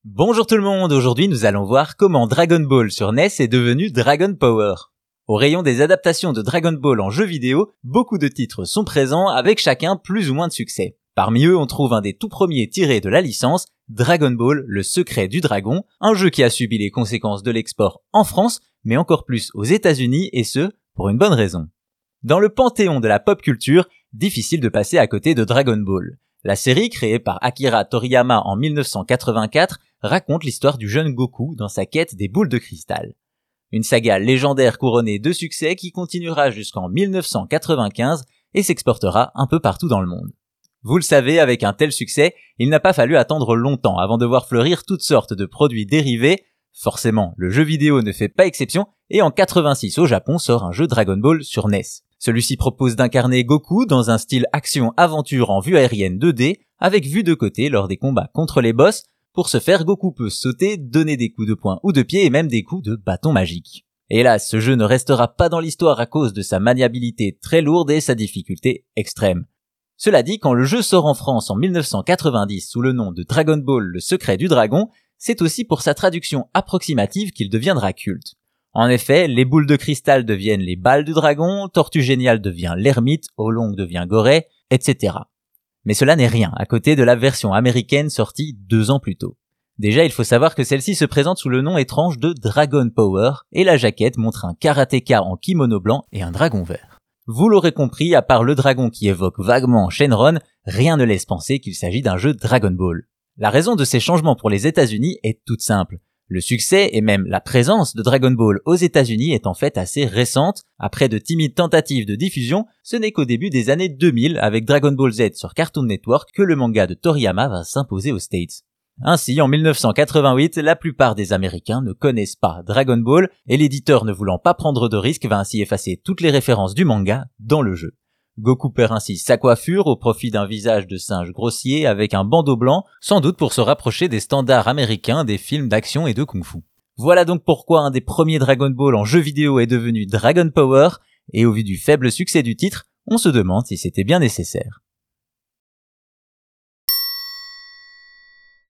Bonjour tout le monde, aujourd'hui nous allons voir comment Dragon Ball sur NES est devenu Dragon Power. Au rayon des adaptations de Dragon Ball en jeux vidéo, beaucoup de titres sont présents avec chacun plus ou moins de succès. Parmi eux, on trouve un des tout premiers tirés de la licence, Dragon Ball, le secret du dragon, un jeu qui a subi les conséquences de l'export en France, mais encore plus aux États-Unis, et ce, pour une bonne raison. Dans le panthéon de la pop culture, difficile de passer à côté de Dragon Ball. La série, créée par Akira Toriyama en 1984, raconte l'histoire du jeune Goku dans sa quête des boules de cristal. Une saga légendaire couronnée de succès qui continuera jusqu'en 1995 et s'exportera un peu partout dans le monde. Vous le savez, avec un tel succès, il n'a pas fallu attendre longtemps avant de voir fleurir toutes sortes de produits dérivés. Forcément, le jeu vidéo ne fait pas exception et en 86 au Japon sort un jeu Dragon Ball sur NES. Celui-ci propose d'incarner Goku dans un style action-aventure en vue aérienne 2D avec vue de côté lors des combats contre les boss. Pour ce faire, Goku peut sauter, donner des coups de poing ou de pied et même des coups de bâton magique. Hélas, ce jeu ne restera pas dans l'histoire à cause de sa maniabilité très lourde et sa difficulté extrême. Cela dit, quand le jeu sort en France en 1990 sous le nom de Dragon Ball, le secret du dragon, c'est aussi pour sa traduction approximative qu'il deviendra culte. En effet, les boules de cristal deviennent les balles du dragon, Tortue Géniale devient l'ermite, Oolong devient Goré, etc. Mais cela n'est rien à côté de la version américaine sortie 2 ans plus tôt. Déjà, il faut savoir que celle-ci se présente sous le nom étrange de Dragon Power, et la jaquette montre un karatéka en kimono blanc et un dragon vert. Vous l'aurez compris, à part le dragon qui évoque vaguement Shenron, rien ne laisse penser qu'il s'agit d'un jeu Dragon Ball. La raison de ces changements pour les États-Unis est toute simple. Le succès et même la présence de Dragon Ball aux États-Unis est en fait assez récente. Après de timides tentatives de diffusion, ce n'est qu'au début des années 2000 avec Dragon Ball Z sur Cartoon Network que le manga de Toriyama va s'imposer aux States. Ainsi, en 1988, la plupart des Américains ne connaissent pas Dragon Ball et l'éditeur ne voulant pas prendre de risques va ainsi effacer toutes les références du manga dans le jeu. Goku perd ainsi sa coiffure au profit d'un visage de singe grossier avec un bandeau blanc, sans doute pour se rapprocher des standards américains des films d'action et de kung-fu. Voilà donc pourquoi un des premiers Dragon Ball en jeu vidéo est devenu Dragon Power, et au vu du faible succès du titre, on se demande si c'était bien nécessaire.